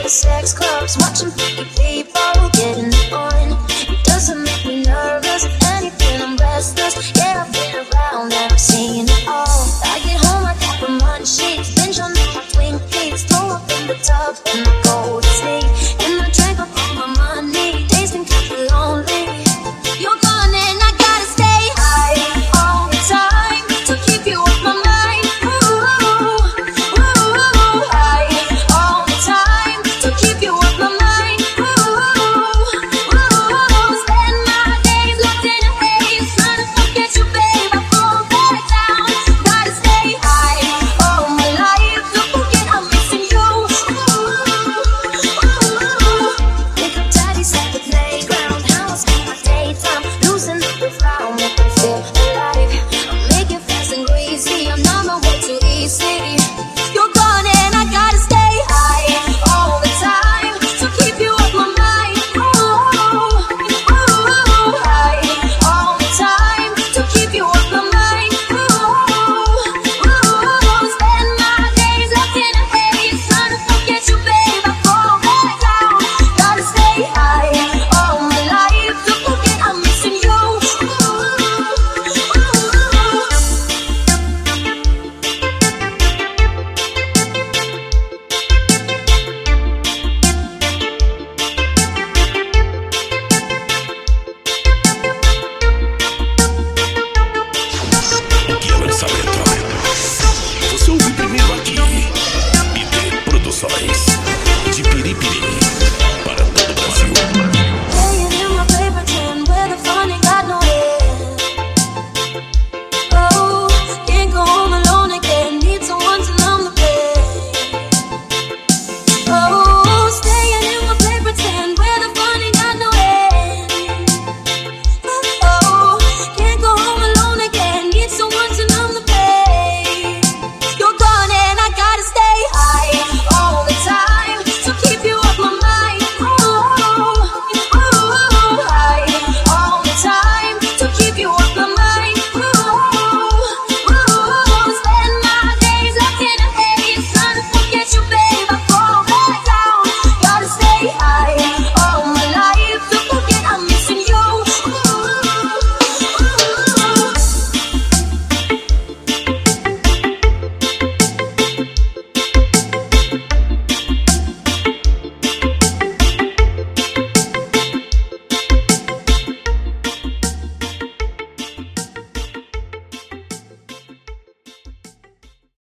the sex clubs, watching pretty people getting it on. It doesn't make me nervous, if anything I'm restless. Yeah, I've been around and I've seen it all. I get home, I got the munchies, binge on my Twinkies, throw up in the tub and I go to sleep.